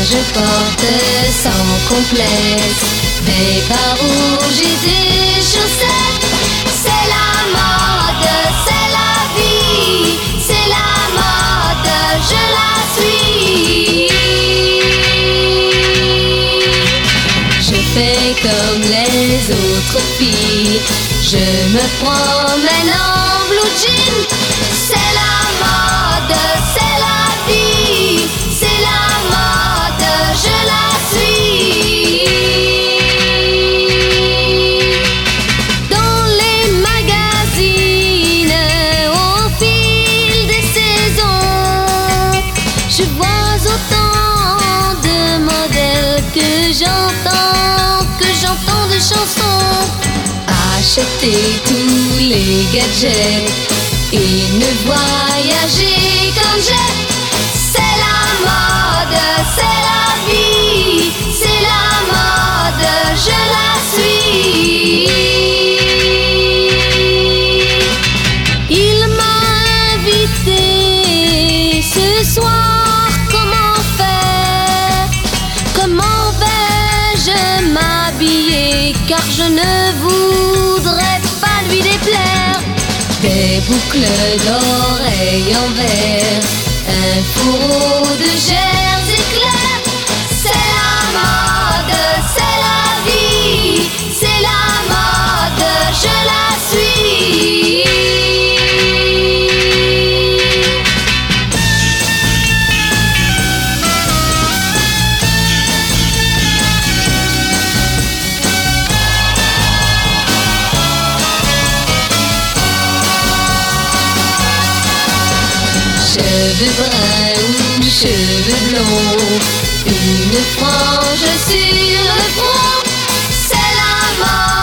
je porte sans complexe des bas rouges et des chaussettes. C'est la mode, c'est la vie, c'est la mode, je la suis. Je fais comme les autres filles, je me promène en blue jean. C'est la mode, c'est la vie, c'est la mode, je la suis. Dans les magazines, au fil des saisons, je vois autant de modèles que j'entends de chansons. Acheter tous les gadgets et ne voyager comme j'aime. C'est la mode, c'est la vie, c'est la mode, je la suis. Il m'a invité ce soir, comment faire? Comment vais-je m'habiller? Car je ne voudrais pas lui déplaire. Des boucles d'oreilles en verre, un fourreau de jersey clair. C'est la mode, c'est la vie, c'est la mode, je la suis. Cheveux bruns ou cheveux blonds, une frange sur le front, c'est la mode.